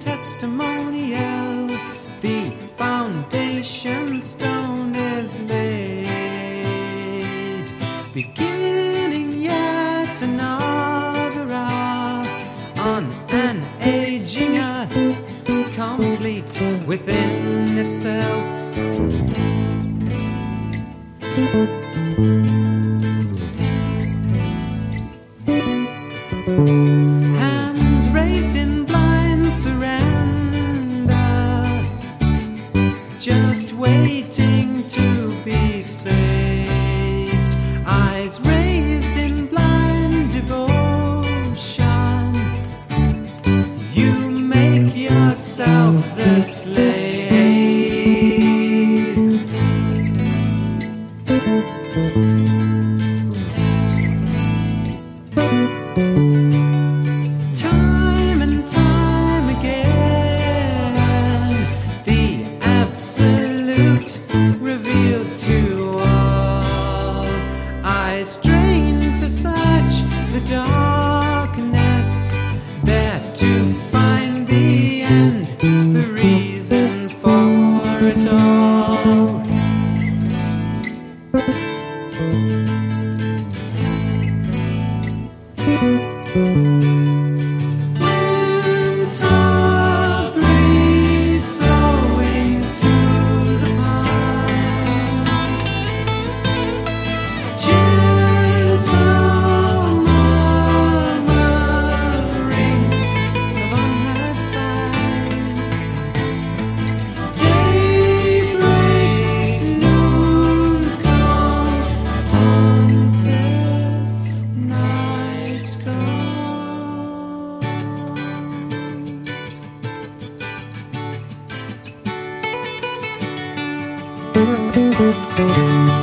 testimonial, the foundation stone is laid, beginning yet another hour on an aging earth, complete within itself. Hands raised in blind surrender, just waiting to be saved. Eyes raised in blind devotion, you make yourself the slave. Time and time again, the absolute revealed to all. Eyes strain to search the darkness, there to find the end, the reason for it all. Winter breeze flowing through the pines, gentle murmuring of unheard signs. Day breaks, noons come, sunsets, night comes. Thank you.